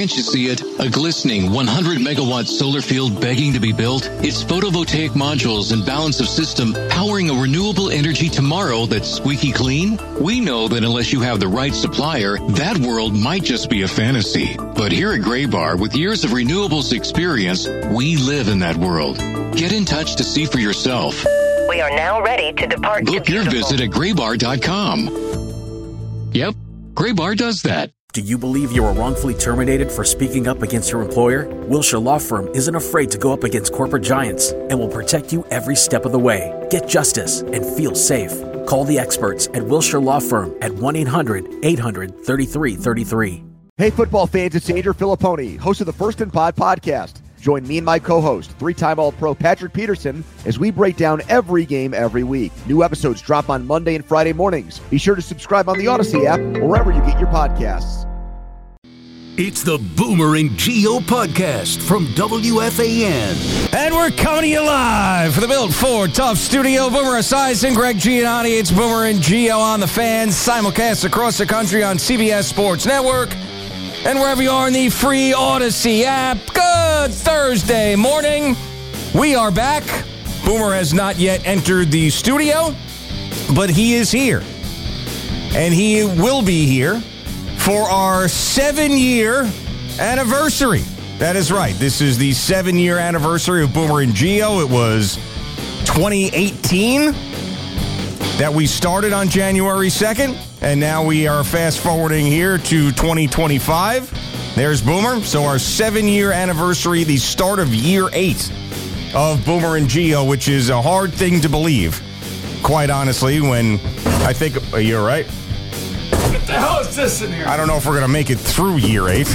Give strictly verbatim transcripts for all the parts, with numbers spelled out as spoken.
Can't you see it? A glistening one hundred megawatt solar field begging to be built? It's photovoltaic modules and balance of system powering a renewable energy tomorrow that's squeaky clean? We know that unless you have the right supplier, that world might just be a fantasy. But here at Graybar, with years of renewables experience, we live in that world. Get in touch to see for yourself. We are now ready to depart. Book your visit at graybar dot com. Yep, Graybar does that. Do you believe you were wrongfully terminated for speaking up against your employer? Wilshire Law Firm isn't afraid to go up against corporate giants and will protect you every step of the way. Get justice and feel safe. Call the experts at Wilshire Law Firm at one eight hundred eight hundred thirty-three thirty-three. Hey, football fans, it's Andrew Filipponi, host of the First and Pod podcast. Join me and my co-host, three-time All-Pro Patrick Peterson, as we break down every game every week. New episodes drop on Monday and Friday mornings. Be sure to subscribe on the Odyssey app or wherever you get your podcasts. It's the Boomer and Gio podcast from W F A N. And we're coming to you live for the Built Ford Tough Studio. Boomer Esiason, Greg Giannotti. It's Boomer and Gio on the Fan. Simulcast across the country on C B S Sports Network. And wherever you are in the free Odyssey app. Good Thursday morning. We are back. Boomer has not yet entered the studio, but he is here. And he will be here for our seven-year anniversary. That is right. This is the seven-year anniversary of Boomer and Gio. It was twenty eighteen that we started on January second, and now we are fast-forwarding here to twenty twenty-five. There's Boomer. So our seven-year anniversary, the start of year eight of Boomer and Gio, which is a hard thing to believe, quite honestly, when I think... Are you all right? What the hell is this in here? I don't know if we're going to make it through year eight.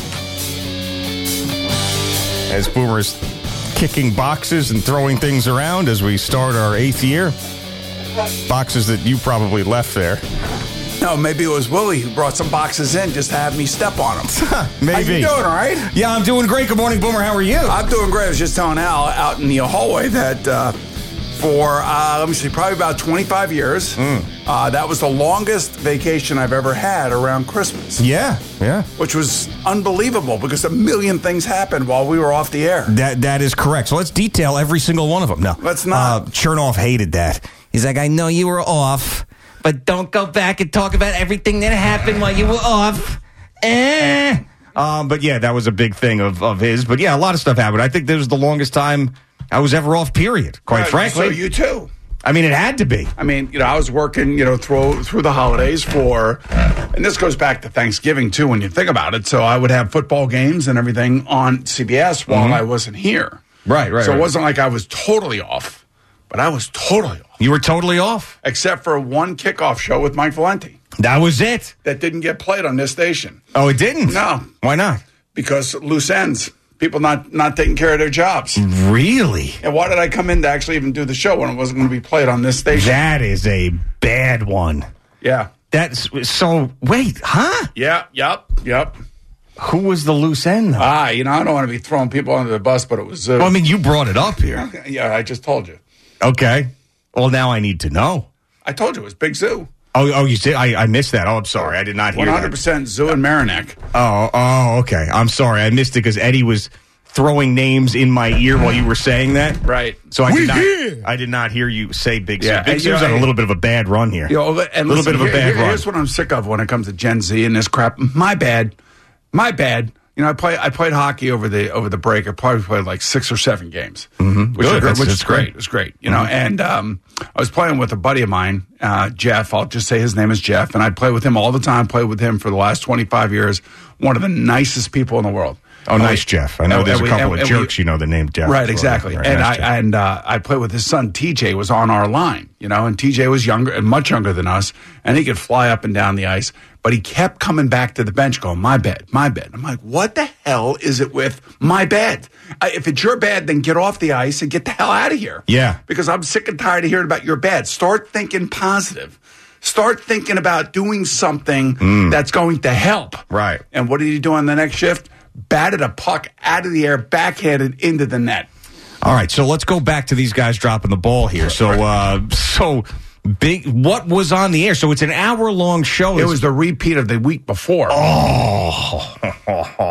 As Boomer's kicking boxes and throwing things around as we start our eighth year. Boxes that you probably left there. No, maybe it was Willie who brought some boxes in just to have me step on them. Maybe. How you doing, all right? Yeah, I'm doing great. Good morning, Boomer. How are you? I'm doing great. I was just telling Al out in the hallway that uh, for, uh, let me see, probably about twenty-five years, mm. uh, that was the longest vacation I've ever had around Christmas. Yeah, yeah. Which was unbelievable because a million things happened while we were off the air. That That is correct. So let's detail every single one of them. No. Let's not. Uh, Chernoff hated that. He's like, I know you were off, but don't go back and talk about everything that happened while you were off. Eh. Um, but yeah, that was a big thing of, of his. But yeah, a lot of stuff happened. I think this was the longest time I was ever off, period, quite right, frankly. So you too. I mean, it had to be. I mean, you know, I was working, you know, through through the holidays for, and this goes back to Thanksgiving too when you think about it. So I would have football games and everything on C B S while mm-hmm. I wasn't here. Right, right. So right. it wasn't like I was totally off, but I was totally off. You were totally off? Except for one kickoff show with Mike Valenti. That was it? That didn't get played on this station. Oh, it didn't? No. Why not? Because loose ends. People not, not taking care of their jobs. Really? And why did I come in to actually even do the show when it wasn't going to be played on this station? That is a bad one. Yeah. That's so, wait, huh? Yeah, yep, yep. Who was the loose end, though? Ah, you know, I don't want to be throwing people under the bus, but it was... Uh, well, I mean, you brought it up here. Okay, yeah, I just told you. Okay. Well, now I need to know. I told you it was Big Zoo. Oh, oh, you said I, I missed that. Oh, I'm sorry, I did not hear that. one hundred percent Zoo and Marinac. Oh, oh, okay. I'm sorry, I missed it because Eddie was throwing names in my ear while you were saying that. Right. So I we did not. Hear. I did not hear you say Big Zoo. Yeah, Big Zoo's on a little bit of a bad run here. You know, and a little listen, bit of a here, bad here, run. Here's what I'm sick of when it comes to Gen Z and this crap. My bad. My bad. You know, I play. I played hockey over the over the break. I probably played like six or seven games, mm-hmm. which, Good. is, which is great. great. It was great. You know, mm-hmm. and um, I was playing with a buddy of mine, uh, Jeff. I'll just say his name is Jeff, and I play with him all the time. Played with him for the last twenty-five years. One of the nicest people in the world. Oh, nice, we, Jeff. I know and, there's and a couple we, of and, jerks we, you know the name Jeff. Right, exactly. Right, and nice I and uh, I played with his son, T J, was on our line, you know, and T J was younger and much younger than us, and he could fly up and down the ice, but he kept coming back to the bench going, my bad, my bad. I'm like, what the hell is it with my bad? Uh, if it's your bad, then get off the ice and get the hell out of here. Yeah. Because I'm sick and tired of hearing about your bad. Start thinking positive. Start thinking about doing something mm. that's going to help. Right. And what did he do on the next shift? Batted a puck out of the air, backhanded into the net. All right, so let's go back to these guys dropping the ball here. So, uh, so big. What was on the air? So it's an hour-long show. It was the repeat of the week before. Oh,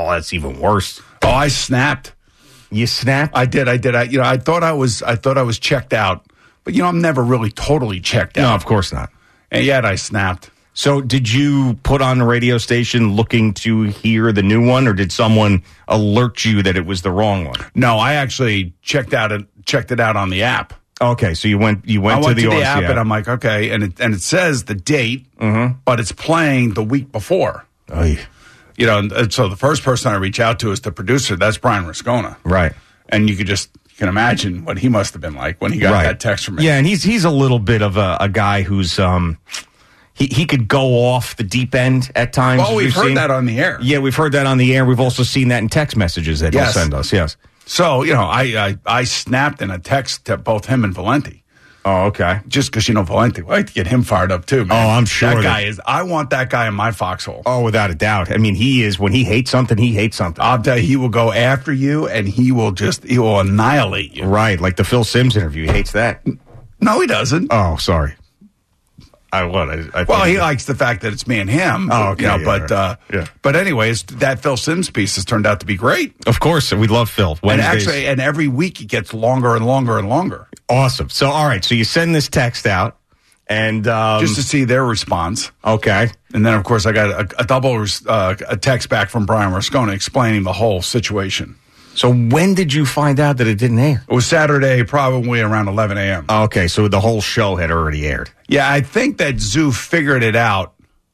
well, that's even worse. Oh, I snapped. You snapped? I did. I did. I, you know, I thought I was. I thought I was checked out, but you know, I'm never really totally checked out. No, of course not. And yet, I snapped. So, did you put on the radio station looking to hear the new one, or did someone alert you that it was the wrong one? No, I actually checked out it. Checked it out on the app. Okay, so you went. You went, I went to the, to the app, app, and I'm like, okay, and it and it says the date, mm-hmm. but it's playing the week before. Oh, yeah. You know, and so the first person I reach out to is the producer. That's Brian Rascona. Right. And you could just you can imagine what he must have been like when he got right. that text from me. Yeah, and he's he's a little bit of a, a guy who's um he he could go off the deep end at times. Well, we've, we've heard seen. that on the air. Yeah, we've heard that on the air. We've also seen that in text messages that yes. he'll send us. Yes. So you know, I I, I snapped in a text to both him and Valenti. Oh, okay. Just because, you know, Valenti, I like to get him fired up, too, man. Oh, I'm sure. That, that guy is, I want that guy in my foxhole. Oh, without a doubt. I mean, he is, when he hates something, he hates something. I'll tell you, he will go after you, and he will just, he will annihilate you. Right, like the Phil Simms interview. He hates that. No, he doesn't. Oh, sorry. I what? I, I well, he that. likes the fact that it's me and him. Oh, okay. You know, yeah, but, right. uh, yeah. but anyways, that Phil Simms piece has turned out to be great. Of course. We love Phil. Wednesdays. And actually, and every week it gets longer and longer and longer. Awesome. So, all right. So you send this text out. And um, just to see their response. Okay. And then, of course, I got a, a double uh, a text back from Brian Rascona explaining the whole situation. So when did you find out that it didn't air? It was Saturday, probably around eleven a.m. Okay, so the whole show had already aired. Yeah, I think that Zoo figured it out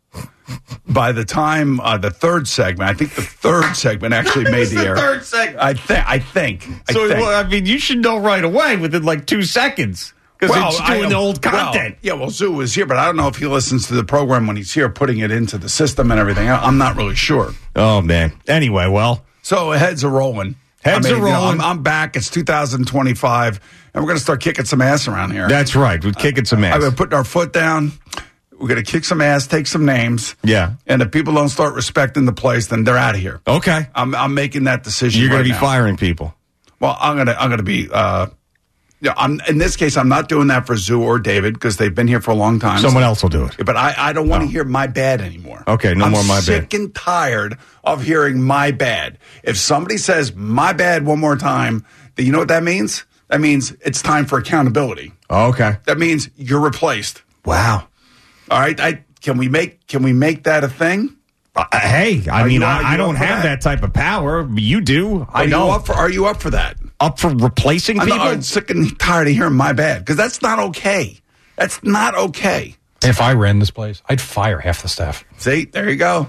by the time uh, the third segment. I think the third segment actually made the, the air. Third segment. I think. I think. So I, think. Well, I mean, you should know right away within like two seconds because well, it's doing I, the old content. Well, yeah, well, Zoo was here, but I don't know if he listens to the program when he's here, putting it into the system and everything. I'm not really sure. Oh man. Anyway, well, so heads are rolling. Heads I mean, are rolling. You know, I'm, I'm back. It's two thousand twenty-five, and we're going to start kicking some ass around here. That's right. We're kicking some ass. I've been putting our foot down. We're going to kick some ass, take some names. Yeah. And if people don't start respecting the place, then they're out of here. Okay. I'm I'm making that decision. You're going right to be now. firing people. Well, I'm going to I'm going to be. Uh, yeah, I'm in this case. I'm not doing that for Zoo or David because they've been here for a long time. Someone so, else will do it. But I, I don't want to oh. hear my bad anymore. Okay, no I'm more my bad. I'm sick and tired of hearing my bad. If somebody says my bad one more time, then you know what that means? That means it's time for accountability. Oh, okay. That means you're replaced. Wow. All right. I can we make can we make that a thing? Uh, hey, I are mean, you, I, I don't have that? that type of power. You do. Are I know. You up for, are you up for that? Up for replacing I'm, people? I'm sick and tired of hearing my bad because that's not okay. That's not okay. If I ran this place, I'd fire half the staff. See, there you go.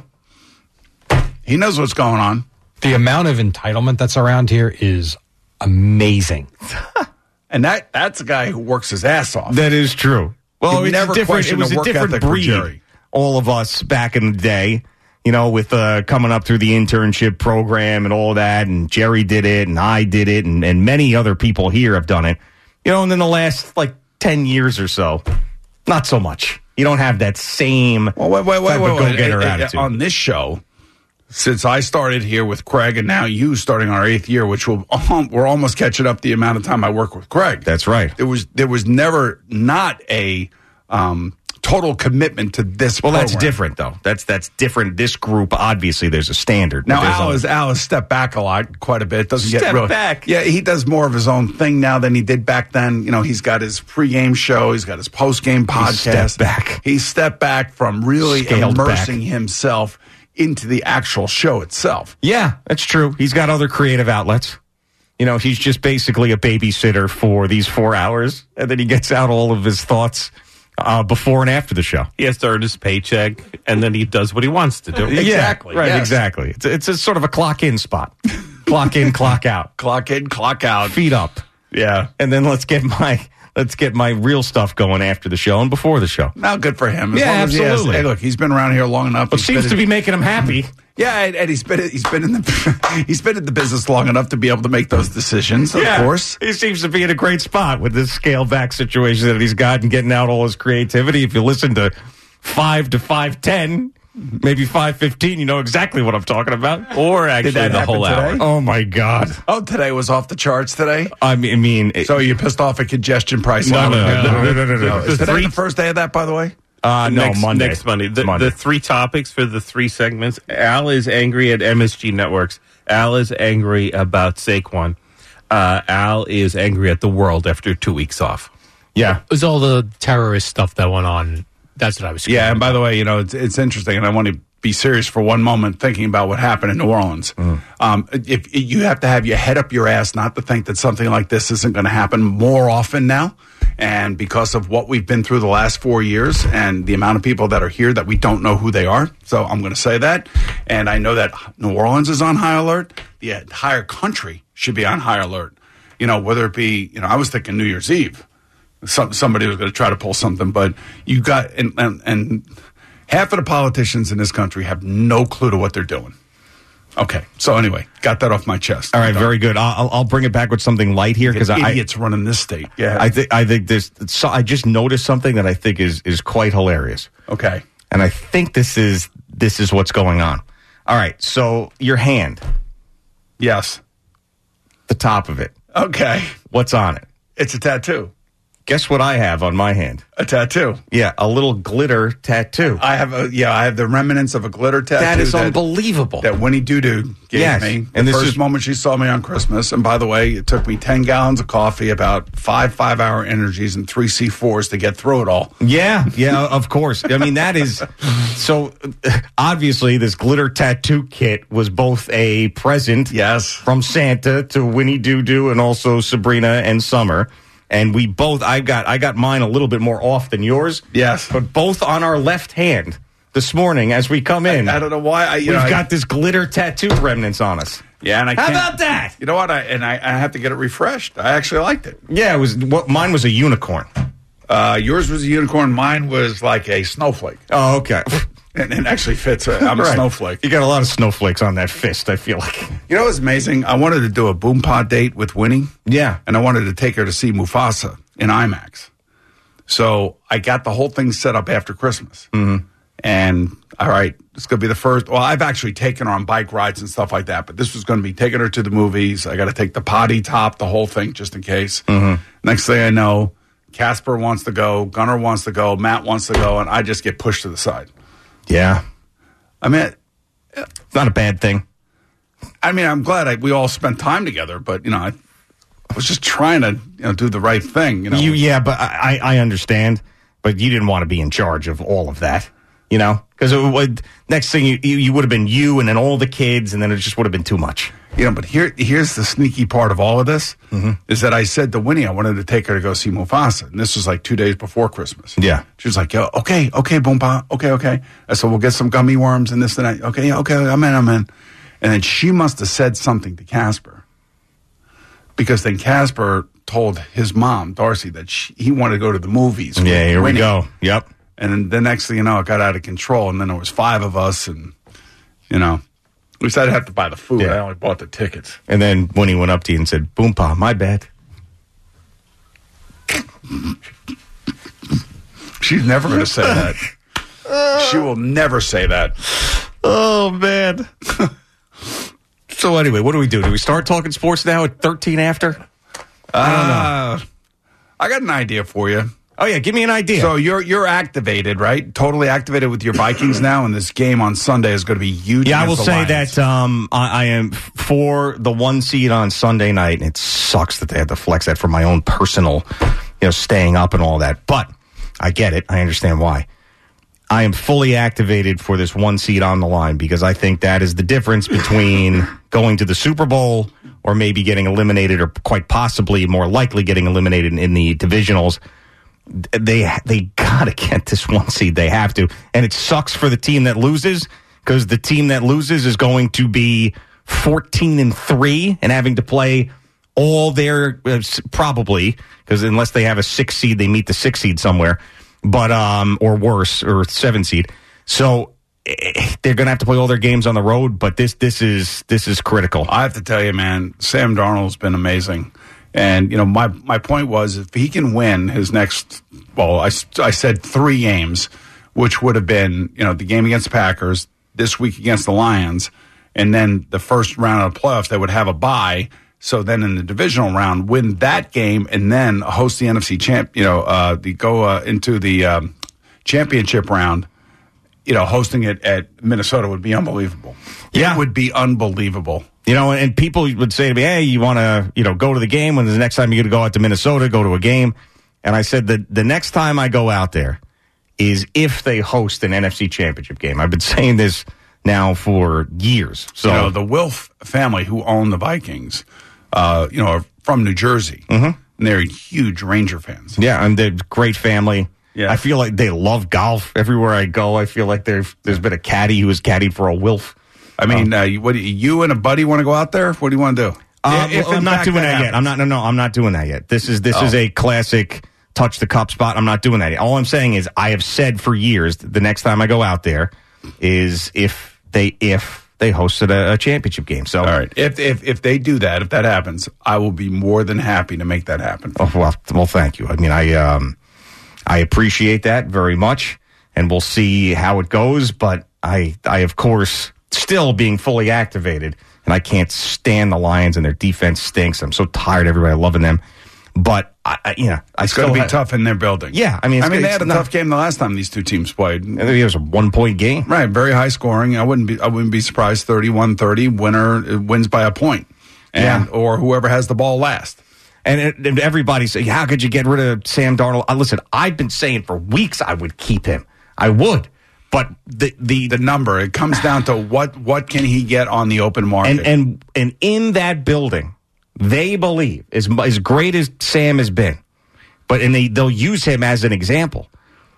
He knows what's going on. The amount of entitlement that's around here is amazing. And that that's a guy who works his ass off. That is true. Well, You'd it's never different. It question was the a work different ethic for breed. Jerry. All of us back in the day, you know, with uh, coming up through the internship program and all that, and Jerry did it, and I did it, and, and many other people here have done it. You know, and then the last, like, ten years or so, not so much. You don't have that same well, wait, wait, wait, type wait, of wait. go-getter It- it- attitude. On this show, since I started here with Craig, and now you starting our eighth year, which will um, we're almost catching up the amount of time I work with Craig. That's right. There was there was never not a um, total commitment to this. Well, program. that's different, though. That's that's different. This group, obviously, there's a standard. Now, but there's Al a- has, Al has stepped back a lot, quite a bit. Doesn't get Step really, back? Yeah, he does more of his own thing now than he did back then. You know, he's got his pregame show. He's got his postgame podcast. stepped back. He stepped back from really Scaled immersing back. himself into the actual show itself. Yeah, that's true. He's got other creative outlets. You know, he's just basically a babysitter for these four hours, and then he gets out all of his thoughts uh, before and after the show. He has to earn his paycheck, and then he does what he wants to do. Exactly, Yeah, right, yes. exactly. It's, it's a sort of a clock-in spot. Clock in, clock out. Clock in, clock out. Feet up. Yeah. And then let's get my... Let's get my real stuff going after the show and before the show. Now, good for him. As Yeah, long as he has- absolutely. hey, look, he's been around here long enough. It He's seems been to in- be making him happy. Yeah, and, and he's been he's been in the he's been in the business long enough to be able to make those decisions. Of Yeah, course, he seems to be in a great spot with this scale back situation that he's got and getting out all his creativity. If you listen to five to five ten, maybe five fifteen, you know exactly what I'm talking about. Or actually that the happen whole hour. today? Oh my God! Oh, today was off the charts today. I mean, I mean it- So you pissed off at congestion price? No, line? no, no, no, no, no, no, no. Is today Three- the first day of that, by the way? Uh, no, next, Monday. Next Monday. The, Monday. the three topics for the three segments. Al is angry at M S G Networks. Al is angry about Saquon. Uh, Al is angry at the world after two weeks off. Yeah. It was all the terrorist stuff that went on. That's what I was Yeah, and by about. the way, you know, it's, it's interesting, and I want to be serious for one moment thinking about what happened in New Orleans. Mm. Um, if, if you have to have your head up your ass not to think that something like this isn't going to happen more often now. And because of what we've been through the last four years and the amount of people that are here that we don't know who they are. So I'm going to say that. And I know that New Orleans is on high alert. The entire country should be on high alert. You know, whether it be, you know, I was thinking New Year's Eve. Some, somebody was going to try to pull something, but you got, and, and, and half of the politicians in this country have no clue to what they're doing. Okay, so anyway, got that off my chest. All right, very good. I'll, I'll bring it back with something light here because I idiots running this state. Yeah, I think I think this. So I just noticed something that I think is is quite hilarious. Okay, and I think this is this is what's going on. All right, so your hand, yes, the top of it. Okay, what's on it? It's a tattoo. Guess what I have on my hand? A tattoo. Yeah, a little glitter tattoo. I have a yeah, I have the remnants of a glitter tattoo. That is that, unbelievable. That Winnie Doo Doo gave yes. me. The and this first is moment she saw me on Christmas. And by the way, it took me ten gallons of coffee, about five five-hour energies, and three C fours to get through it all. Yeah, yeah, of course. I mean, that is so obviously this glitter tattoo kit was both a present, yes, from Santa to Winnie Doo Doo and also Sabrina and Summer. And we both, I got I got mine a little bit more off than yours. Yes. But both on our left hand this morning as we come in. I, I don't know why. I, you we've know, got I, this glitter tattoo remnants on us. Yeah, and I How can't, about that? You know what? I and I, I have to get it refreshed. I actually liked it. Yeah, it was. What, mine was a unicorn. Uh, yours was a unicorn. Mine was like a snowflake. Oh, okay. And it actually fits. Uh, I'm a right. snowflake. You got a lot of snowflakes on that fist, I feel like. You know what's amazing? I wanted to do a Boom Pod date with Winnie. Yeah. And I wanted to take her to see Mufasa in IMAX. So I got the whole thing set up after Christmas. Mm-hmm. And, all right, it's going to be the first. Well, I've actually taken her on bike rides and stuff like that. But this was going to be taking her to the movies. I got to take the potty top, the whole thing, just in case. Mm-hmm. Next thing I know, Casper wants to go. Gunnar wants to go. Matt wants to go. And I just get pushed to the side. Yeah. I mean, it's not a bad thing. I mean, I'm glad I, we all spent time together, but, you know, I, I was just trying to, you know, do the right thing, you know. You, yeah, but I, I understand, but you didn't want to be in charge of all of that, you know? Because next thing, you, you, you would have been you and then all the kids, and then it just would have been too much. You know, but here, here's the sneaky part of all of this, mm-hmm. is that I said to Winnie I wanted to take her to go see Mufasa, and this was like two days before Christmas. Yeah. She was like, yo, okay, okay, Boompa, okay, okay. I said, we'll get some gummy worms and this and that. Okay, yeah, okay, I'm in, I'm in. And then she must have said something to Casper. Because then Casper told his mom, Darcy, that she, he wanted to go to the movies. Yeah, here Winnie. we go. Yep. And then the next thing you know, it got out of control. And then there was five of us. And, you know, at least I didn't have to buy the food. Yeah. I only bought the tickets. And then when he went up to you and said, Boompa, my bad. She's never going to say that. She will never say that. Oh, man. So anyway, what do we do? Do we start talking sports now at thirteen after? I don't uh, know. I got an idea for you. Oh, yeah, give me an idea. So you're you're activated, right? Totally activated with your Vikings now, and this game on Sunday is going to be huge. Yeah, I will the say Lions. that um, I, I am for the one seed on Sunday night, and it sucks that they had to flex that for my own personal, you know, staying up and all that. But I get it. I understand why. I am fully activated for this one seed on the line because I think that is the difference between going to the Super Bowl or maybe getting eliminated or quite possibly more likely getting eliminated in, in the divisionals. They they got to get this one seed. They have to. And it sucks for the team that loses because the team that loses is going to be fourteen and three and having to play all their, uh, probably, because unless they have a six seed, they meet the six seed somewhere. But um, or worse, or seven seed. So eh, they're going to have to play all their games on the road. But this this is this is critical. I have to tell you, man, Sam Darnold's been amazing. And you know, my my point was if he can win his next, well, I, I said three games, which would have been you know the game against the Packers, this week against the Lions, and then the first round of the playoffs, they would have a bye. So then in the divisional round, win that game and then host the N F C champ, you know, uh, the go uh, into the um, championship round, you know, hosting it at Minnesota would be unbelievable. Yeah. It would be unbelievable. You know, and people would say to me, hey, you want to, you know, go to the game? When the next time you're going to go out to Minnesota, go to a game? And I said that the next time I go out there is if they host an N F C championship game. I've been saying this now for years. So, you know, the Wilf family who own the Vikings, uh, you know, are from New Jersey. Mm-hmm. And they're huge Ranger fans. Yeah, and they're a great family. Yeah. I feel like they love golf. Everywhere I go, I feel like there's there's been a caddy who has caddied for a Wilf. I mean, um, uh, you, what do you, you and a buddy want to go out there? What do you want to do? Uh, if well, I'm not doing that, that yet. I'm not. No, no, I'm not doing that yet. This is this oh. is a classic touch the cup spot. I'm not doing that yet. All I'm saying is I have said for years the next time I go out there is if they if they hosted a, a championship game. So all right, if if if they do that, if that happens, I will be more than happy to make that happen. Oh, well, well, thank you. I mean, I um, I appreciate that very much, and we'll see how it goes. But I, I of course, still being fully activated, and I can't stand the Lions, and their defense stinks. I'm so tired of everybody loving them. But I, I you know, I it's still going to be have, tough in their building. Yeah, I mean, I mean, they had a not, tough game the last time these two teams played. It was a one point game, right? Very high scoring. I wouldn't be, I wouldn't be surprised. thirty-one thirty winner wins by a point, and yeah. or whoever has the ball last. And, it, and everybody's saying, how could you get rid of Sam Darnold? Uh, listen, I've been saying for weeks I would keep him. I would. But the the, the number, it comes down to what what can he get on the open market. And and, and in that building, they believe, as, as great as Sam has been, but and they, they'll use him as an example,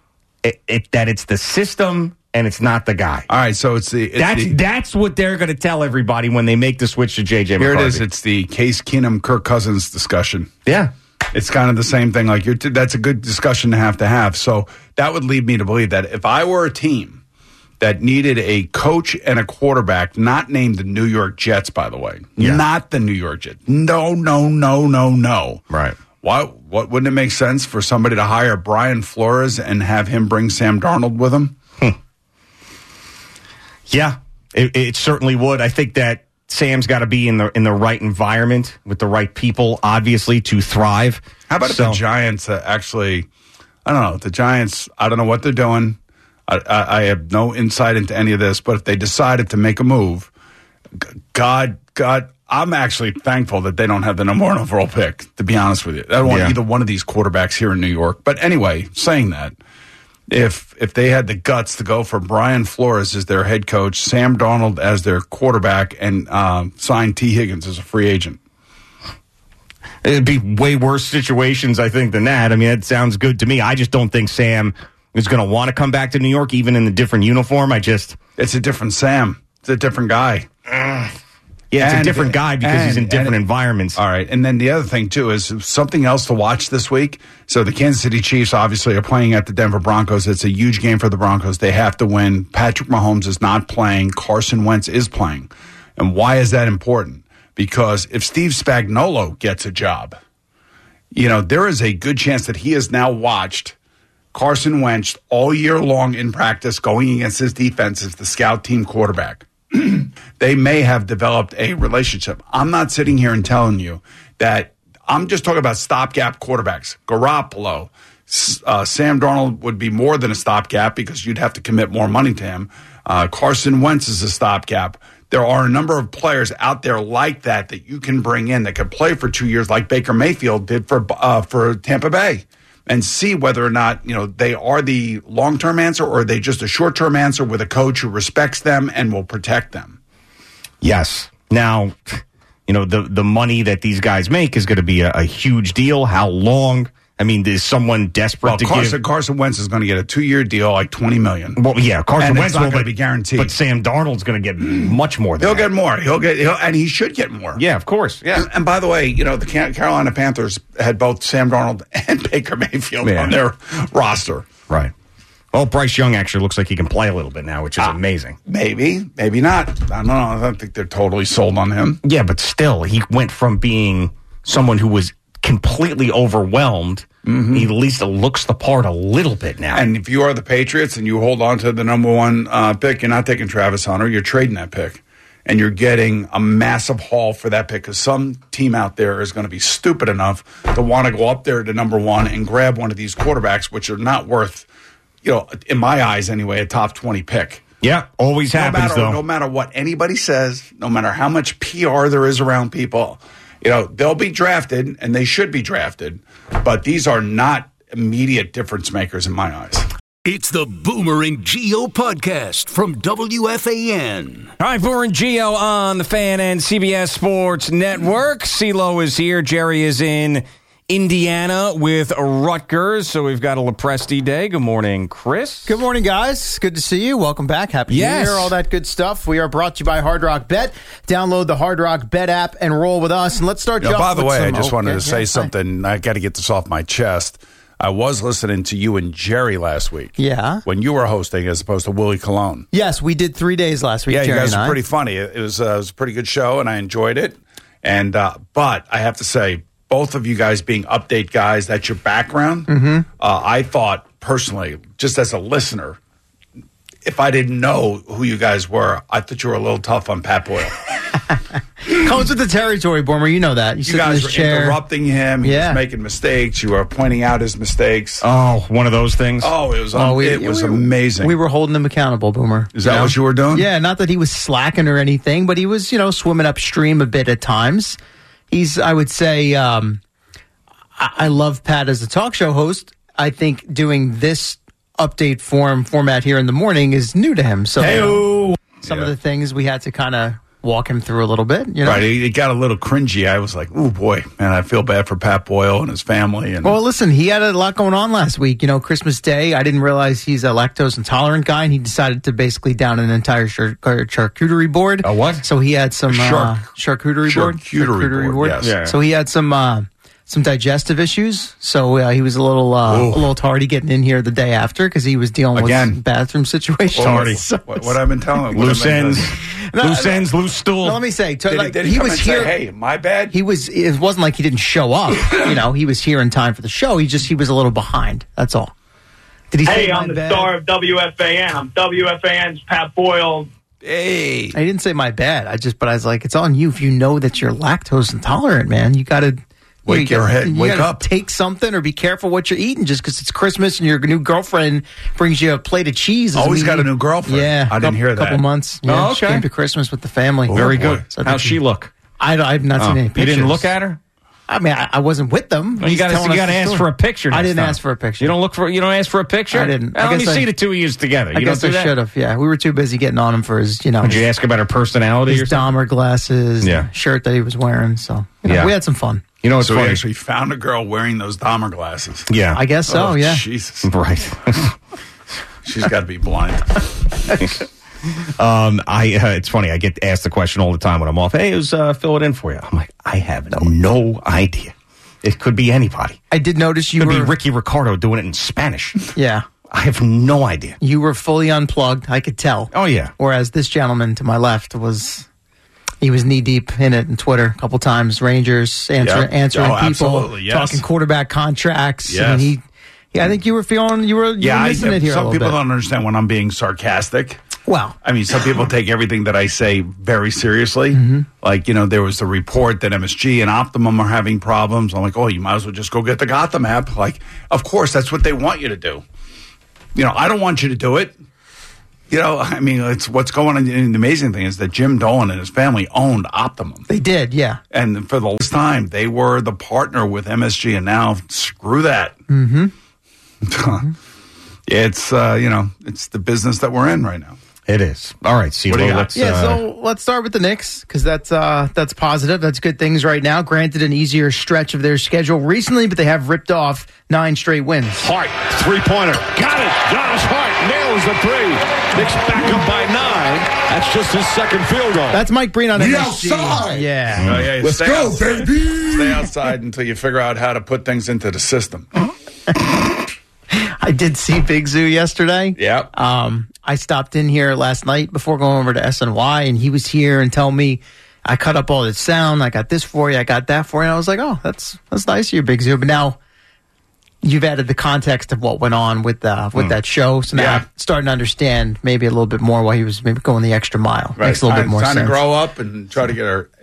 it, it, that it's the system and it's not the guy. All right, so it's the... It's that's the, that's what they're going to tell everybody when they make the switch to J J Here McCarthy. it is. It's the Case Keenum, Kirk Cousins discussion. Yeah. It's kind of the same thing. Like you're t- that's a good discussion to have to have. So that would lead me to believe that if I were a team that needed a coach and a quarterback, not named the New York Jets, by the way, yeah. not the New York Jets. No, no, no, no, no. Right. Why? What wouldn't it make sense for somebody to hire Brian Flores and have him bring Sam Darnold with him? Hmm. Yeah, it, it certainly would. I think that Sam's got to be in the in the right environment with the right people, obviously, to thrive. How about so, if the Giants uh, actually? I don't know. The Giants. I don't know what they're doing. I, I, I have no insight into any of this. But if they decided to make a move, God, God, I'm actually thankful that they don't have the number one overall pick. To be honest with you, I don't want yeah. either one of these quarterbacks here in New York. But anyway, saying that. If if they had the guts to go for Brian Flores as their head coach, Sam Darnold as their quarterback, and uh, sign T. Higgins as a free agent. It'd be way worse situations, I think, than that. I mean, it sounds good to me. I just don't think Sam is going to want to come back to New York, even in the different uniform. I just... It's a different Sam. It's a different guy. Uh, yeah, it's and, a different guy because and, he's in different and, environments. All right. And then the other thing, too, is something else to watch this week. So the Kansas City Chiefs obviously are playing at the Denver Broncos. It's a huge game for the Broncos. They have to win. Patrick Mahomes is not playing. Carson Wentz is playing. And why is that important? Because if Steve Spagnuolo gets a job, you know, there is a good chance that he has now watched Carson Wentz all year long in practice going against his defense as the scout team quarterback. They may have developed a relationship. I'm not sitting here and telling you that. I'm just talking about stopgap quarterbacks. Garoppolo, uh, Sam Darnold would be more than a stopgap because you'd have to commit more money to him. Uh, Carson Wentz is a stopgap. There are a number of players out there like that that you can bring in that could play for two years like Baker Mayfield did for uh, for Tampa Bay, and see whether or not, you know, they are the long-term answer or are they just a short-term answer with a coach who respects them and will protect them. Yes. Now, you know, the, the money that these guys make is going to be a, a huge deal. How long? I mean, is someone desperate well, to Carson, give? Carson Wentz is going to get a two-year deal, like twenty million dollars. Well, yeah, Carson and Wentz it's not will going to be guaranteed. But Sam Darnold's going to get much more than He'll that. get more. He'll get, he'll, and he should get more. Yeah, of course. Yeah. And, and by the way, you know, the Carolina Panthers had both Sam Darnold and Baker Mayfield yeah. on their roster. Right. Well, Bryce Young actually looks like he can play a little bit now, which is uh, amazing. Maybe, maybe not. I don't know. I don't think they're totally sold on him. Yeah, but still, he went from being someone who was completely overwhelmed. Mm-hmm. He at least looks the part a little bit now. And if you are the Patriots and you hold on to the number one uh, pick, you're not taking Travis Hunter. You're trading that pick. And you're getting a massive haul for that pick because some team out there is going to be stupid enough to want to go up there to number one and grab one of these quarterbacks, which are not worth you know, in my eyes anyway, a top twenty pick. Yeah, always no happens, matter, though. No matter what anybody says, no matter how much P R there is around people, you know, they'll be drafted, and they should be drafted. But these are not immediate difference makers in my eyes. It's the Boomer and Geo podcast from W F A N. All right, Boomer and Geo on the Fan and C B S Sports Network. CeeLo is here. Jerry is in Indiana with Rutgers, so we've got a Lepresti day. Good morning, Chris. Good morning, guys. Good to see you. Welcome back. Happy Yes. New Year, all that good stuff. We are brought to you by Hard Rock Bet. Download the Hard Rock Bet app and roll with us. And let's start You you know, off by the with way, I some- just oh, wanted yeah, to say yeah. something. I got to get this off my chest. I was listening to you and Jerry last week. Yeah. When you were hosting as opposed to Willie Colon. Yes, we did three days last week, Yeah, Jerry you guys and were I. pretty funny. It it was, uh, it was a pretty good show, and I enjoyed it. And uh, But I have to say, both of you guys being update guys, that's your background. Mm-hmm. Uh, I thought, personally, just as a listener, if I didn't know who you guys were, I thought you were a little tough on Pat Boyle. Comes with the territory, Boomer. You know that. You, You sit in guys this were chair. interrupting him. He Yeah. was making mistakes. You were pointing out his mistakes. Oh, one of those things. Oh, it was Oh, um, we- it yeah, was we- amazing. We were holding him accountable, Boomer. Is that what you were doing? Yeah, not that he was slacking or anything, but he was, you know, swimming upstream a bit at times. He's, I would say, um, I, I love Pat as a talk show host. I think doing this update form format here in the morning is new to him. So Hey-o. some Yeah. of the things we had to kind of walk him through a little bit. You know? Right, it, it got a little cringy. I was like, "Oh boy, man, I feel bad for Pat Boyle and his family." And Well, listen, he had a lot going on last week. You know, Christmas Day, I didn't realize he's a lactose intolerant guy, and he decided to basically down an entire char- char- charcuterie board. A what? So he had some uh, Shark- charcuterie board. charcuterie board, yes. Yeah. So he had some uh, some digestive issues. So uh, he was a little uh, Ooh. a little tardy getting in here the day after because he was dealing Again. with bathroom situations. Well, Tardy. So what, what I've been telling him, Loose what I've been ends. telling- No, loose no. ends, loose stool. Now, let me say, to, Did, like, did he he, come was and here. say, "Hey, my bad"? He was. It wasn't like he didn't show up. You know, he was here in time for the show. He just he was a little behind. That's all. Did he say Hey, my I'm the bad? star of W F A N. I'm W F A N's Pat Boyle. Hey, I didn't say my bad. I just, but I was like, it's on you if you know that you're lactose intolerant, man. You got to Wake your head- wake up. Take something or be careful what you're eating. Just because it's Christmas and your new girlfriend brings you a plate of cheese. doesn't Always mean got you- a new girlfriend. Yeah, I didn't couple, hear that. Couple months. Oh, Yeah, she okay. came to Christmas with the family. Very boy. good. So I How's think she he- look? I, I've not Oh, seen any you pictures. didn't look at her? I mean, I, I wasn't with them. Well, you He's got telling to you us got to the ask story. for a picture. I next didn't time. ask for a picture. You don't look for you don't ask for a picture. I didn't. I Well, let me guess I- see the two of you together. I You guess don't I do that? should have. Yeah, we were too busy getting on him for his, you know, Did you ask about her personality or his something? Dahmer glasses, Yeah. yeah. shirt that he was wearing. So you know, Yeah. we had some fun. You know, it's so we funny. actually found a girl wearing those Dahmer glasses. Yeah, I guess so. Oh, yeah. Jesus, right. she's got to be blind. Um, I uh, it's funny. I get asked the question all the time when I'm off. Hey, who's uh, fill it in for you? I'm like, I have no idea. It could be anybody. I did notice you Could were. be Ricky Ricardo doing it in Spanish. Yeah. I have no idea. You were fully unplugged. I could tell. Oh yeah. Whereas this gentleman to my left was. He was knee deep in it in Twitter a couple times. Rangers answer, Yep. answering Oh, people, absolutely, yes. talking quarterback contracts. Yes. And he, yeah, I think you were feeling you were, you Yeah, were I, missing it here a some little people bit. don't understand when I'm being sarcastic. Well, I mean, some people take everything that I say very seriously. Mm-hmm. Like, you know, there was the report that M S G and Optimum are having problems. I'm like, oh, you might as well just go get the Gotham app. Like, of course, that's what they want you to do. You know, I don't want you to do it. You know, I mean, it's what's going on. And the amazing thing is that Jim Dolan and his family owned Optimum. they did, yeah. And for the last time, they were the partner with M S G. And now, screw that. Mm-hmm. It's, uh, you know, it's the business that we're in right now. It is. All right, see. What do you got? Let's, Yeah, uh, so let's start with the Knicks because that's uh, that's positive. That's good things right now. Granted, an easier stretch of their schedule recently, but they have ripped off nine straight wins. Hart, three-pointer. Got it. Jonas Hart nails the three. Knicks back up by nine. That's just his second field goal. That's Mike Breen on We M S G. outside. Yeah. Oh, yeah, Let's stay go, outside. baby. Stay outside until you figure out how to put things into the system. I did see Big Zoo yesterday. Yeah. Um, I stopped in here last night before going over to S N Y, and he was here and telling me I cut up all this sound. I got this for you. I got that for you. And I was like, oh, that's that's nice of you, Big Zoo. But now you've added the context of what went on with uh, with Mm. that show. So now Yeah. I'm starting to understand maybe a little bit more why he was maybe going the extra mile. Right. Makes a little time, bit more time sense. to grow up and try to get our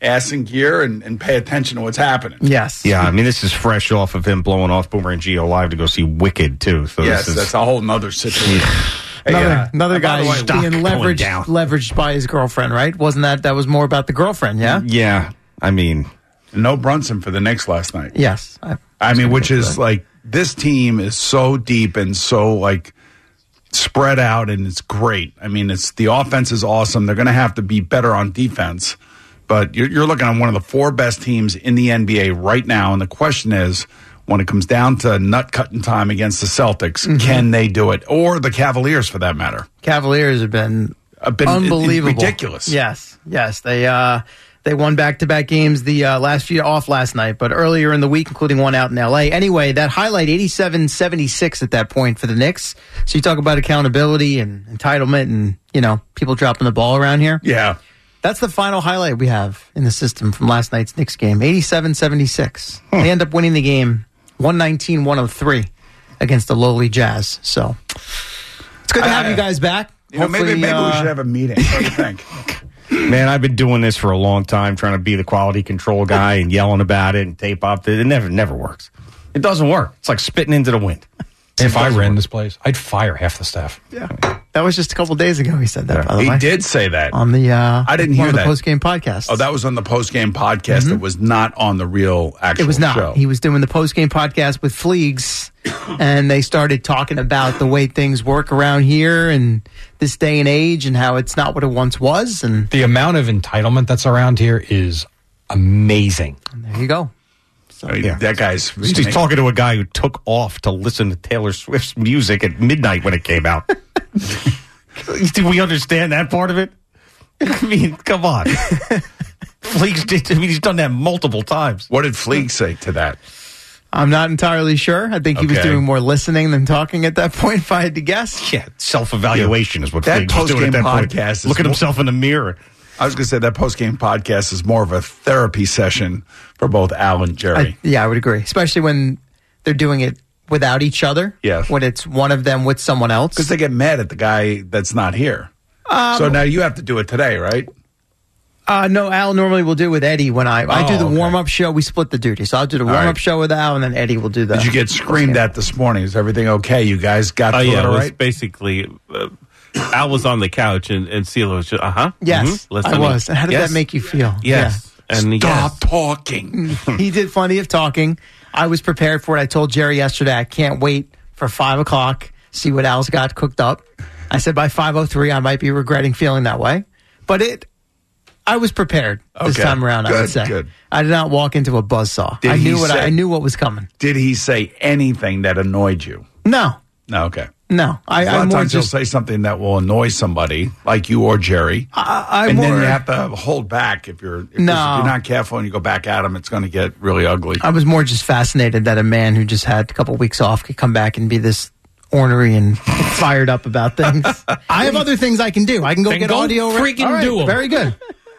ass in gear and, and pay attention to what's happening. Yes. Yeah, I mean, this is fresh off of him blowing off Boomer and Geo Live to go see Wicked, too. So yes, this is, that's a whole nother situation. Hey, Another, uh, another guy by the way, being leveraged, leveraged by his girlfriend, right? Wasn't that, that was more about the girlfriend, yeah? Yeah, I mean. No Brunson for the Knicks last night. Yes. I, I mean, which is like, this team is so deep and so, like, spread out, and it's great. I mean, it's the offense is awesome. They're going to have to be better on defense, but you're, you're looking at one of the four best teams in the N B A right now, and the question is, when it comes down to nut-cutting time against the Celtics, mm-hmm. can they do it? Or the Cavaliers, for that matter. Cavaliers have been, have been unbelievable. Ridiculous. Yes, yes. They uh, they won back-to-back games the uh, last few off last night, but earlier in the week, including one out in L A. Anyway, that highlight, eighty-seven seventy-six at that point for the Knicks. So you talk about accountability and entitlement and, you know, people dropping the ball around here. Yeah. That's the final highlight we have in the system from last night's Knicks game, eighty-seven seventy-six. Hmm. They end up winning the game one nineteen one oh three against the lowly Jazz. So it's good to have I, you guys back. You know, maybe maybe uh, we should have a meeting. What do you think? Man, I've been doing this for a long time, trying to be the quality control guy and yelling about it and tape up. It never, never works. It doesn't work. It's like spitting into the wind. If I ran work. this place, I'd fire half the staff. Yeah, that was just a couple days ago. He said that. Yeah. By the he way. did say that on the. Uh, I didn't hear that that post game podcast. Oh, that was on the post game podcast. Mm-hmm. It was not on the real actual. It was not. Show. He was doing the post game podcast with Fleegs, and they started talking about the way things work around here and this day and age, and how it's not what it once was. And the amount of entitlement that's around here is amazing. And there you go. So, I mean, yeah. That guy's he's talking to a guy who took off to listen to Taylor Swift's music at midnight when it came out. Do we understand that part of it? I mean, come on. Fleeks did. I mean, he's done that multiple times. What did Fleeks say to that? I'm not entirely sure. I think he okay. was doing more listening than talking at that point, if I had to guess. Yeah, self-evaluation yeah. is what that Fleeks was doing at that podcast point. Look at himself in the mirror. I was going to say that post-game podcast is more of a therapy session for both Al and Jerry. I, yeah, I would agree, especially when they're doing it without each other. Yeah. When it's one of them with someone else. Because they get mad at the guy that's not here. Um, so now you have to do it today, right? Uh, no, Al normally will do with Eddie when I oh, I do the okay. warm-up show. We split the duty. So I'll do the warm-up right. show with Al, and then Eddie will do the... Did you get screamed at this morning? Is everything okay? You guys got oh, through yeah, it all it was right? Basically... Uh, Al was on the couch, and, and Celia was just, uh-huh. Yes, mm-hmm. I was. How did yes. that make you feel? Yes. Yeah. And Stop yes. talking. He did plenty of talking. I was prepared for it. I told Jerry yesterday, I can't wait for five o'clock, see what Al's got cooked up. I said by five oh three, I might be regretting feeling that way. But it, I was prepared this okay. time around, good, I would say. Good. I did not walk into a buzzsaw. Did I knew what say, I, I knew what was coming. Did he say anything that annoyed you? No. No, okay. No, I, a lot I'm of more times just he'll say something that will annoy somebody, like you or Jerry, I, I'm and more, then you have to hold back. If you're if, no. if you're not careful and you go back at him, it's going to get really ugly. I was more just fascinated that a man who just had a couple weeks off could come back and be this ornery and fired up about things. I have other things I can do. I can go then get go audio. Freaking right. do them. Very good.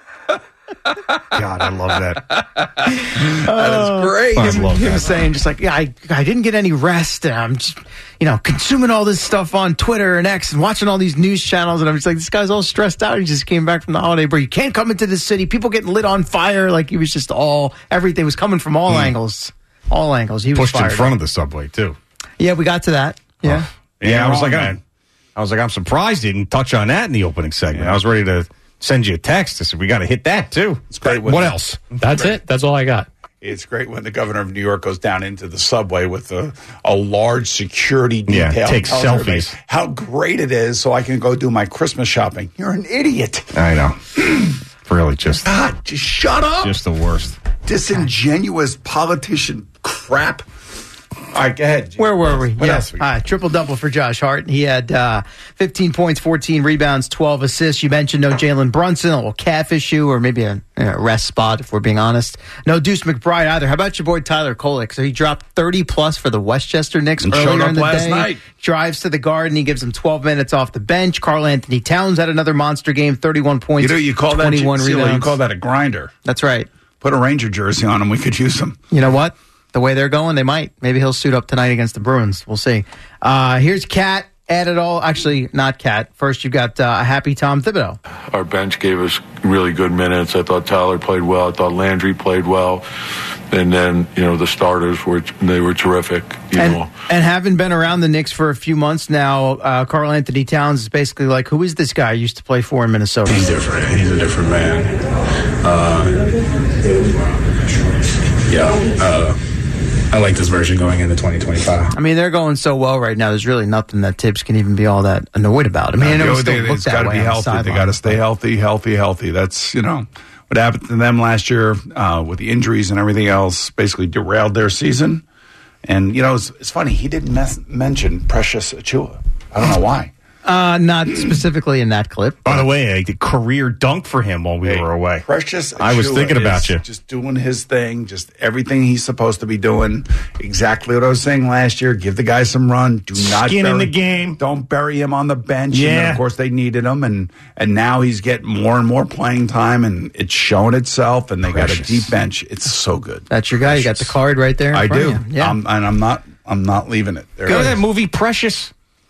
God, I love that. That is great. Him, I love him that. saying just like, yeah, I, I didn't get any rest. And I'm just, you know, consuming all this stuff on Twitter and X and watching all these news channels. And I'm just like, this guy's all stressed out. He just came back from the holiday break. You can't come into the city. People getting lit on fire. Like he was just all, everything was coming from all mm. angles. All angles. He was pushed fired in front up. of the subway too. Yeah, we got to that. Yeah. Oh. Yeah, yeah, I was like, I, I was like, I'm surprised he didn't touch on that in the opening segment. Yeah. I was ready to send you a text. I said, we got to hit that too. It's great. What else? That's great. it. That's all I got. It's great when the governor of New York goes down into the subway with a, a large security detail. Yeah, takes selfies. How great it is so I can go do my Christmas shopping. You're an idiot. I know. Really, just... God, just shut up. Just the worst. Disingenuous politician crap. All right, go ahead. Where were we? What yeah. else we All right, triple-double for Josh Hart. He had uh, fifteen points, fourteen rebounds, twelve assists. You mentioned no Jalen Brunson, a little calf issue, or maybe a, a rest spot, if we're being honest. No Deuce McBride either. How about your boy Tyler Kolek? So he dropped thirty-plus for the Westchester Knicks and earlier showed up in the last day. Night. Drives to the Garden. He gives him twelve minutes off the bench. Karl Anthony Towns had another monster game, thirty-one points, you know, you call twenty-one that, rebounds. You call that a grinder. That's right. Put a Ranger jersey on him. We could use him. You know what? The way they're going, they might. Maybe he'll suit up tonight against the Bruins. We'll see. Uh, here's Cat. add at all? Actually, not Cat. First, you've got uh, a happy Tom Thibodeau. Our bench gave us really good minutes. I thought Tyler played well. I thought Landry played well. And then, you know, the starters, were they were terrific, you and, know. And having been around the Knicks for a few months now, uh, Karl Anthony Towns is basically like, who is this guy I used to play for in Minnesota? He's different. He's a different man. Uh, yeah. Uh, I like this version going into twenty twenty-five. I mean, they're going so well right now. There's really nothing that Tibbs can even be all that annoyed about. I mean, I know it still looks It's got to be healthy. They got to stay healthy, healthy, healthy. That's, you know, what happened to them last year uh, with the injuries and everything else basically derailed their season. And, you know, it's, it's funny. He didn't mes- mention Precious Achiuwa. I don't know why. Uh, not specifically in that clip. By the way, a career dunk for him while we Hey, were away. Precious I was Achiuwa thinking about is you. Just doing his thing, just everything he's supposed to be doing. Exactly what I was saying last year. Give the guy some run. Do not Skin bury, in the game. Don't bury him on the bench. Yeah. And then, of course, they needed him, and and now he's getting more and more playing time, and it's showing itself. And they Precious. got a deep bench. It's so good. That's your guy. You got the card right there. In I front do. of you. Yeah. I'm, and I'm not. I'm not leaving it. There Go it to that is. movie, Precious.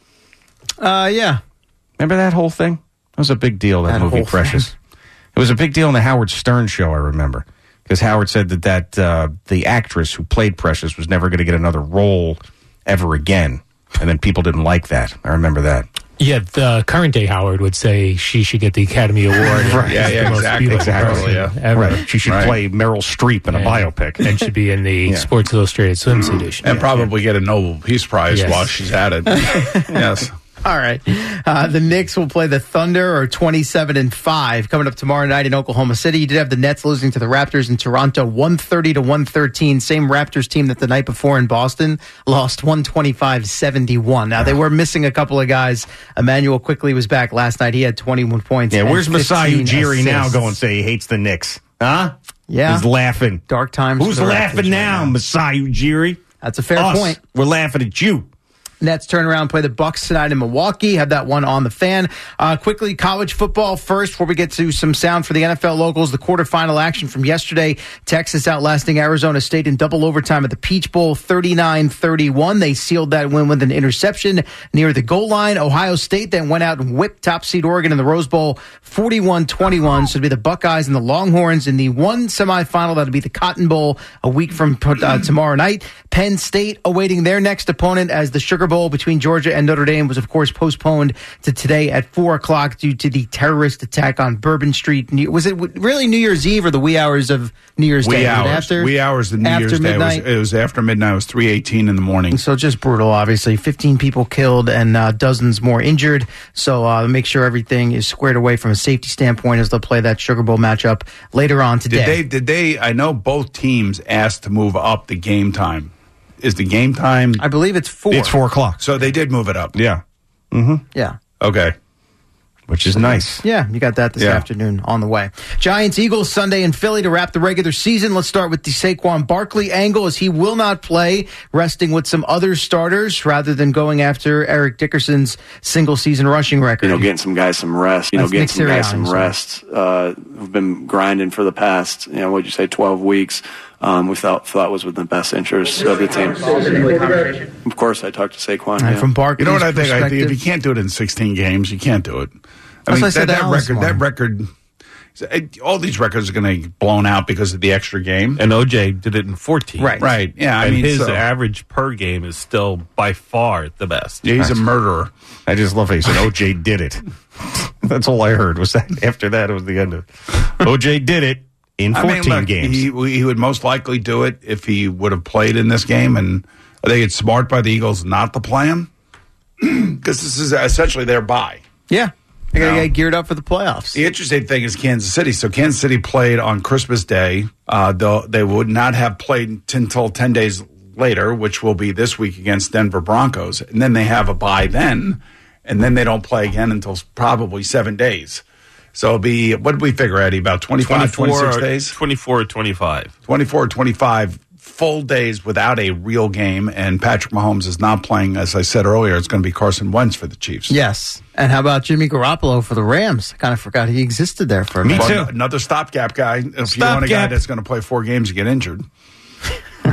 Uh, yeah. Remember that whole thing? It was a big deal, that, That movie, whole Precious. thing. It was a big deal on the Howard Stern show, I remember. Because Howard said that, that uh, the actress who played Precious was never going to get another role ever again. And then people didn't like that. I remember that. Yeah, the current day Howard would say she should get the Academy Award. Right. Yeah, yeah, The most exactly. beautiful Exactly, person yeah. ever. Right. She should Right. play Meryl Streep in a Yeah. biopic. And should be in the Yeah. Sports Illustrated swimsuit issue. And probably get a Nobel Peace Prize Yes. while she's at it. Yes. All right. Uh, the Knicks will play the Thunder, or twenty-seven and five, coming up tomorrow night in Oklahoma City. You did have the Nets losing to the Raptors in Toronto, one thirty to one thirteen. Same Raptors team that the night before in Boston lost one twenty-five seventy-one. Now, they were missing a couple of guys. Emmanuel Quickley was back last night. He had twenty-one points. Yeah, and where's Masai fifteen Ujiri now assists. going to say he hates the Knicks? Huh? Yeah. He's laughing. Dark times. Who's for the Raptors laughing right now, Masai Ujiri? That's a fair Us. point. We're laughing at you. Nets turn around and play the Bucks tonight in Milwaukee. Have that one on the fan. Uh, quickly, college football first before we get to some sound for the N F L locals. The quarterfinal action from yesterday. Texas outlasting Arizona State in double overtime at the Peach Bowl, thirty-nine thirty-one. They sealed that win with an interception near the goal line. Ohio State then went out and whipped top seed Oregon in the Rose Bowl, forty-one twenty-one. So it'll be the Buckeyes and the Longhorns in the one semifinal. That'll be the Cotton Bowl a week from uh, tomorrow night. Penn State awaiting their next opponent as the Sugar Bowl between Georgia and Notre Dame was, of course, postponed to today at four o'clock due to the terrorist attack on Bourbon Street. Was it really New Year's Eve or the wee hours of New Year's Wee Day? hours. Was it after, wee hours of New after Year's Day. It was, midnight? it was after midnight. It was three eighteen in the morning. So just brutal, obviously. fifteen people killed and uh, dozens more injured. So uh, make sure everything is squared away from a safety standpoint as they'll play that Sugar Bowl matchup later on today. Did they? Did they? I know both teams asked to move up the game time. Is the game time? I believe it's four. It's four o'clock. So they did move it up. Yeah. Mm-hmm. Yeah. Okay. Which is nice. Yeah, you got that this Yeah. afternoon on the way. Giants, Eagles, Sunday in Philly to wrap the regular season. Let's start with the Saquon Barkley angle as he will not play, resting with some other starters rather than going after Eric Dickerson's single-season rushing record. You know, getting some guys some rest. You know, That's getting Nick some guys Sirianni, some sorry. rest. Uh, we've been grinding for the past, you know, what'd you say, twelve weeks. Um, we felt thought was within the best interest of the team. Of course, I talked to Saquon. And yeah. from Barkley's You know what I think? I think if perspective- you can't do it in sixteen games, you can't do it. I That's mean, what I said that, to that Alice record, that record, all these records are going to get blown out because of the extra game. And O J did it in fourteen. Right. Right. Yeah. I and mean, his so- average per game is still by far the best. Yeah, he's a murderer. I just love how he said O J did it. That's all I heard was that. After that, it was the end of it. O J did it in I fourteen mean, look, games. He, he would most likely do it if he would have played in this game, and I think it's smart by the Eagles not to play him because this is essentially their bye. Yeah. They got to No. get geared up for the playoffs. The interesting thing is Kansas City. So Kansas City played on Christmas Day. Uh, though they would not have played t- until ten days later, which will be this week against Denver Broncos, and then they have a bye then, and then they don't play again until probably seven days. So it'll be, what did we figure, Eddie, about twenty-five, twenty-six or, days? twenty-four or twenty-five. twenty-four or twenty-five full days without a real game, and Patrick Mahomes is not playing. As I said earlier, it's going to be Carson Wentz for the Chiefs. Yes. And how about Jimmy Garoppolo for the Rams? I kind of forgot he existed there for a Me minute. too. Another stopgap guy. If you want a guy Stopgap. that's going to play four games and get injured.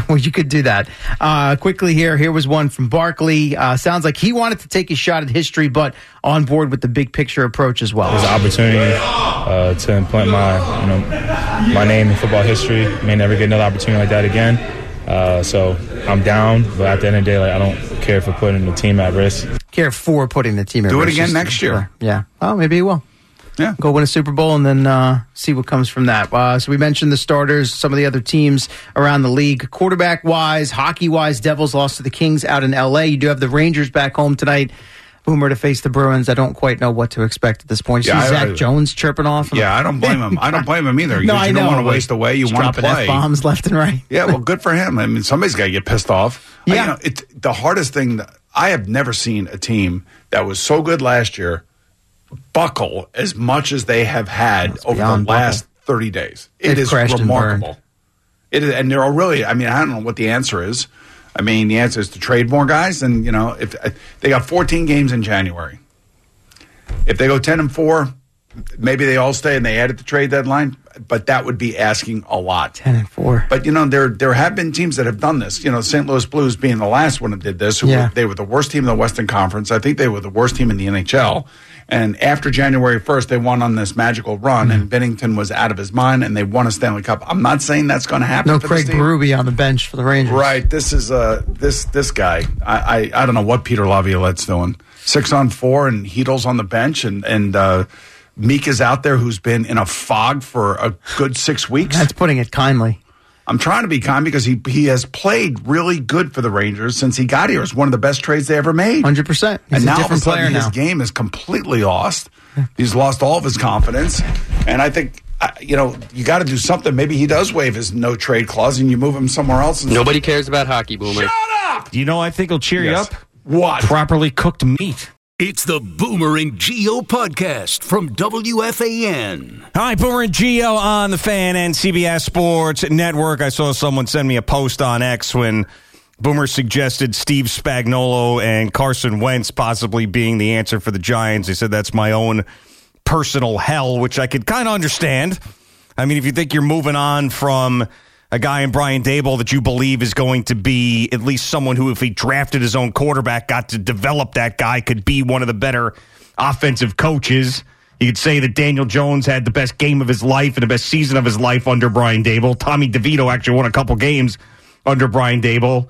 well, you could do that. Uh, quickly here, here was one from Barkley. Uh, sounds like he wanted to take a shot at history, but on board with the big picture approach as well. There's an opportunity uh, to implant my, you know, my name in football history. May never get another opportunity like that again. Uh, so I'm down, but at the end of the day, like, I don't care for putting the team at risk. Care for putting the team at Do risk. it again Just- next year. Yeah. Oh, maybe he will. Yeah. Go win a Super Bowl and then uh, see what comes from that. Uh, so we mentioned the starters, some of the other teams around the league. Quarterback-wise, hockey-wise, Devils lost to the Kings out in L A. You do have the Rangers back home tonight. Boomer to face the Bruins. I don't quite know what to expect at this point. You Yeah, see I- Zach I- Jones chirping off. Yeah, I don't blame him. I don't blame him either. No, you I you don't know. want to waste away. You He's want to dropping play. F-bombs left and right. Yeah, well, good for him. I mean, somebody's got to get pissed off. Yeah. I, you know, it, the hardest thing, that, I have never seen a team that was so good last year buckle as much as they have had That's over the beyond last buckle. thirty days. It They've is crashed and remarkable. burned. It is, and they're really, I mean, I don't know what the answer is. I mean, the answer is to trade more guys. And, you know, if uh, they got fourteen games in January. If they go ten and four, maybe they all stay and they add at the trade deadline, but that would be asking a lot. ten and four. But, you know, there there have been teams that have done this. You know, Saint Louis Blues being the last one that did this. Who Yeah. were, they were the worst team in the Western Conference. I think they were the worst team in the N H L. And after January first, they won on this magical run, and Bennington was out of his mind, and they won a Stanley Cup. I'm not saying that's going to happen. No for Craig this team. Berube on the bench for the Rangers. Right. This is uh this this guy. I, I I don't know what Peter Laviolette's doing. Six on four, and Heedle's on the bench, and and uh, Meek is out there, who's been in a fog for a good six weeks. That's putting it kindly. I'm trying to be kind because he he has played really good for the Rangers since he got here. It's one of the best trades they ever made. one hundred percent. He's And a now all of a different sudden player his now. game is completely lost. He's lost all of his confidence, and I think uh, you know you got to do something. Maybe he does waive his no trade clause, and you move him somewhere else. And Nobody cares about hockey, Boomer. Shut up! You know, I think will cheer Yes. you up. What? Properly cooked meat. It's the Boomer and Geo podcast from W F A N. Hi, Boomer and Geo on the Fan and C B S Sports Network. I saw someone send me a post on X when Boomer suggested Steve Spagnuolo and Carson Wentz possibly being the answer for the Giants. He said that's my own personal hell, which I could kind of understand. I mean, if you think you're moving on from a guy in Brian Daboll that you believe is going to be at least someone who, if he drafted his own quarterback, got to develop that guy, could be one of the better offensive coaches. You could say that Daniel Jones had the best game of his life and the best season of his life under Brian Daboll. Tommy DeVito actually won a couple games under Brian Daboll.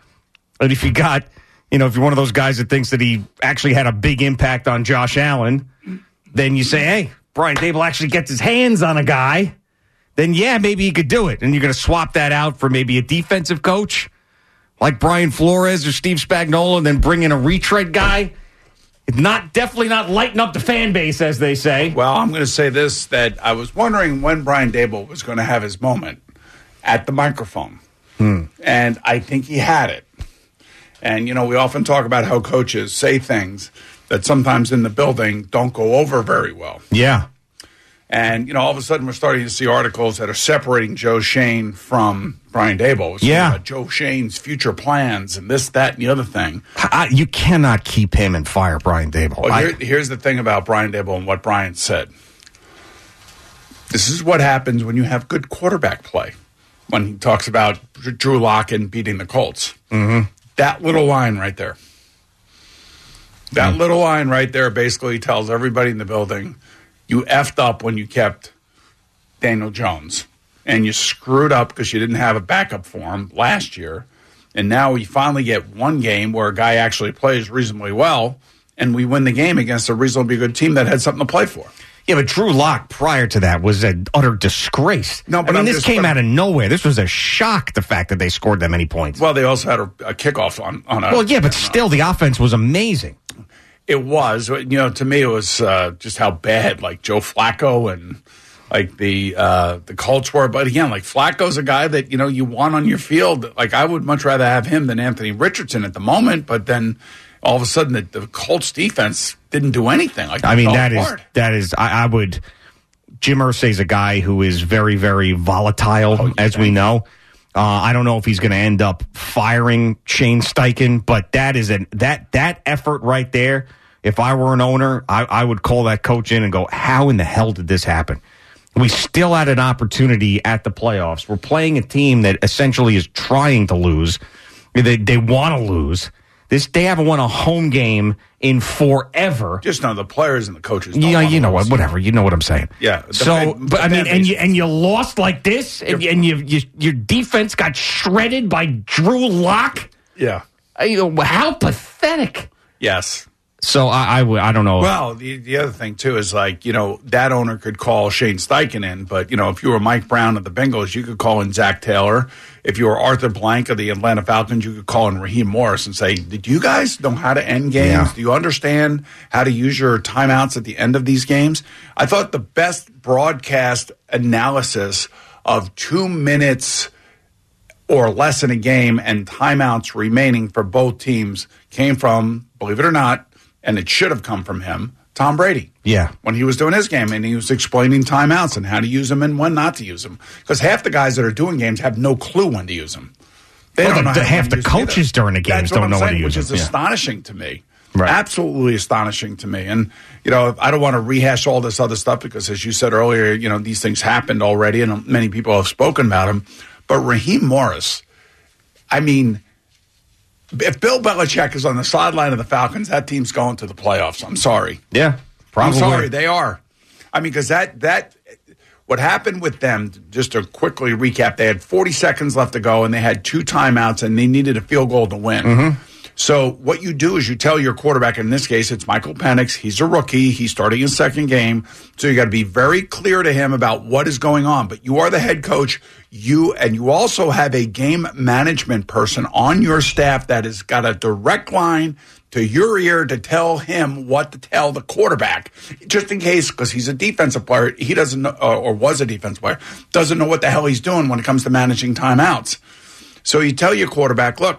And if you got, you know, if you're one of those guys that thinks that he actually had a big impact on Josh Allen, then you say, hey, Brian Daboll actually gets his hands on a guy, then yeah, maybe he could do it. And you're going to swap that out for maybe a defensive coach like Brian Flores or Steve Spagnuolo and then bring in a retread guy. It's not definitely not lighting up the fan base, as they say. Well, I'm going to say this, that I was wondering when Brian Daboll was going to have his moment at the microphone. Hmm. And I think he had it. And, you know, we often talk about how coaches say things that sometimes in the building don't go over very well. Yeah. And, you know, all of a sudden we're starting to see articles that are separating Joe Shane from Brian Daboll. It's Yeah. about Joe Shane's future plans and this, that, and the other thing. I, you cannot keep him and fire Brian Daboll. Well, I- here, here's the thing about Brian Daboll and what Brian said. This is what happens when you have good quarterback play. When he talks about Drew Lock and beating the Colts. Mm-hmm. That little line right there. That Mm. little line right there basically tells everybody in the building, you effed up when you kept Daniel Jones. And you screwed up because you didn't have a backup for him last year. And now we finally get one game where a guy actually plays reasonably well, and we win the game against a reasonably good team that had something to play for. Yeah, but Drew Lock prior to that was an utter disgrace. No, but I mean, I'm this just- came out of nowhere. This was a shock, the fact that they scored that many points. Well, they also had a, a kickoff on, on a... Well, yeah, but still, the offense was amazing. It was. You know, to me, it was uh, just how bad, like, Joe Flacco and, like, the uh, the Colts were. But, again, like, Flacco's a guy that, you know, you want on your field. Like, I would much rather have him than Anthony Richardson at the moment. But then, all of a sudden, the, the Colts defense didn't do anything. Like, I mean, fell that is, apart. that is, I, I would, Jim Irsay's a guy who is very, very volatile, Oh, as we know. Uh, I don't know if he's going to end up firing Shane Steichen, but that is an that that effort right there. If I were an owner, I, I would call that coach in and go, "How in the hell did this happen? We still had an opportunity at the playoffs. We're playing a team that essentially is trying to lose. They, they want to lose. This They haven't won a home game in forever. Just know the players and the coaches don't Yeah, you know lose. what? Whatever. You know what I'm saying. Yeah. the So, fan- but I the mean, fan and base- you and you lost like this, and, and you, you your defense got shredded by Drew Lock. Yeah. You know, how pathetic. Yes. So I, I, would- I don't know. Well, the, the other thing, too, is like, you know, that owner could call Shane Steichen in, but, you know, if you were Mike Brown of the Bengals, you could call in Zach Taylor. If you were Arthur Blank of the Atlanta Falcons, you could call in Raheem Morris and say, did you guys know how to end games? Yeah. Do you understand how to use your timeouts at the end of these games? I thought the best broadcast analysis of two minutes or less in a game and timeouts remaining for both teams came from, believe it or not, and it should have come from him, Tom Brady. Yeah. When he was doing his game and he was explaining timeouts and how to use them and when not to use them. Because half the guys that are doing games have no clue when to use them. They Well, don't the- know the- how half to the use them coaches either. during the games That's what don't I'm know when saying, to use which is them. Yeah. astonishing to me. Right. Absolutely astonishing to me. And, you know, I don't want to rehash all this other stuff because, as you said earlier, you know, these things happened already and many people have spoken about them. But Raheem Morris, I mean, if Bill Belichick is on the sideline of the Falcons, that team's going to the playoffs. I'm sorry. Yeah, probably. I'm sorry, they are. I mean, because that that what happened with them, just to quickly recap, they had forty seconds left to go, and they had two timeouts, and they needed a field goal to win. Mm-hmm. So what you do is you tell your quarterback, in this case, it's Michael Penix. He's a rookie. He's starting his second game. So you got to be very clear to him about what is going on. But you are the head coach. You and you also have a game management person on your staff that has got a direct line to your ear to tell him what to tell the quarterback, just in case, because he's a defensive player. He doesn't know, or was a defensive player, doesn't know what the hell he's doing when it comes to managing timeouts. So you tell your quarterback, look,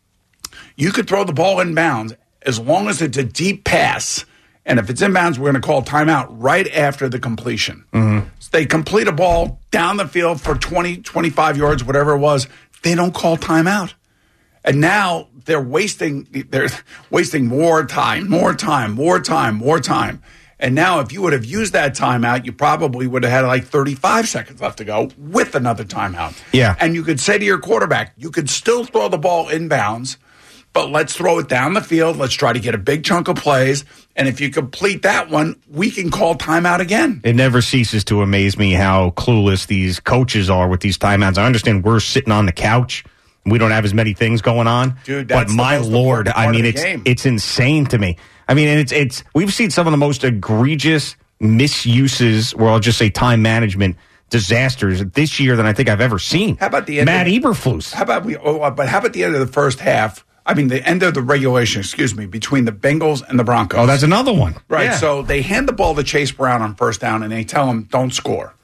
you could throw the ball in bounds as long as it's a deep pass. And if it's in bounds, we're going to call timeout right after the completion. Mm-hmm. So they complete a ball down the field for twenty, twenty-five yards, whatever it was. They don't call timeout. And now they're wasting they're wasting more time, more time, more time, more time. And now if you would have used that timeout, you probably would have had like thirty-five seconds left to go with another timeout. Yeah. And you could say to your quarterback, you could still throw the ball in bounds, but let's throw it down the field. Let's try to get a big chunk of plays. And if you complete that one, we can call timeout again. It never ceases to amaze me how clueless these coaches are with these timeouts. I understand we're sitting on the couch. We don't have as many things going on. Dude, but that's the my most Lord, important I part mean, of the it's game. it's insane to me. I mean, and it's it's we've seen some of the most egregious misuses, or I'll just say time management disasters this year than I think I've ever seen. How about the end Matt of, Eberflus? How about we? Oh, but how about the end of the first half? I mean, the end of the regulation. Excuse me, between the Bengals and the Broncos. Oh, that's another one. Right. Yeah. So they hand the ball to Chase Brown on first down, and they tell him, "Don't score."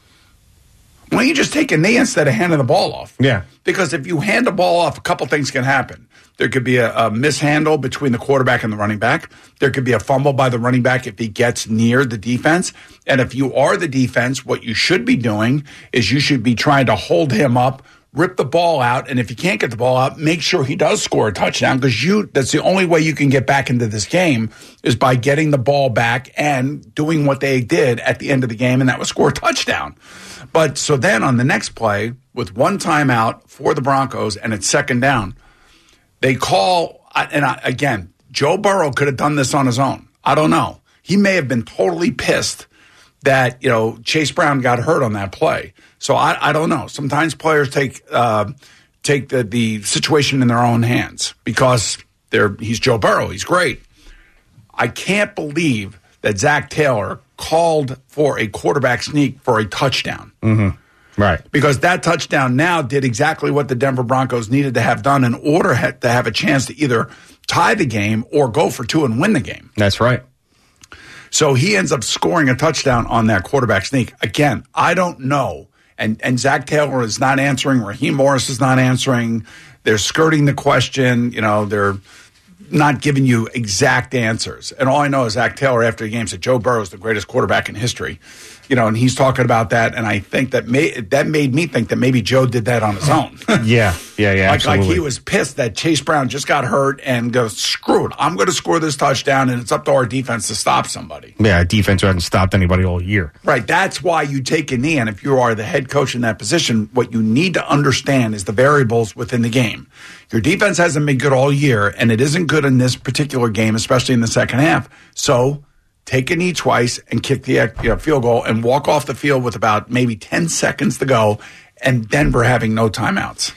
Why don't you just take a knee instead of handing the ball off? Yeah. Because if you hand the ball off, a couple things can happen. There could be a, a mishandle between the quarterback and the running back. There could be a fumble by the running back if he gets near the defense. And if you are the defense, what you should be doing is you should be trying to hold him up, rip the ball out, and if you can't get the ball out, make sure he does score a touchdown, because you that's the only way you can get back into this game is by getting the ball back and doing what they did at the end of the game, and that was score a touchdown. But so then on the next play, with one timeout for the Broncos and it's second down, they call, and I, again, Joe Burrow could have done this on his own. I don't know. He may have been totally pissed that, you know, Chase Brown got hurt on that play. So I, I don't know. Sometimes players take uh, take the, the situation in their own hands because they're he's Joe Burrow. He's great. I can't believe that Zach Taylor called for a quarterback sneak for a touchdown. Mm-hmm. Right. Because that touchdown now did exactly what the Denver Broncos needed to have done in order to have a chance to either tie the game or go for two and win the game. That's right. So he ends up scoring a touchdown on that quarterback sneak. Again, I don't know. And and Zach Taylor is not answering. Raheem Morris is not answering. They're skirting the question. You know, they're not giving you exact answers. And all I know is Zach Taylor after the game said Joe Burrow is the greatest quarterback in history. You know, and he's talking about that. And I think that may, that made me think that maybe Joe did that on his own. Yeah. Yeah, yeah, like, like absolutely. he was pissed that Chase Brown just got hurt and goes, screw it, I'm going to score this touchdown, and it's up to our defense to stop somebody. Yeah, defense hasn't stopped anybody all year. Right, that's why you take a knee, and if you are the head coach in that position, what you need to understand is the variables within the game. Your defense hasn't been good all year, and it isn't good in this particular game, especially in the second half. So take a knee twice and kick the you know, field goal and walk off the field with about maybe ten seconds to go, and Denver having no timeouts.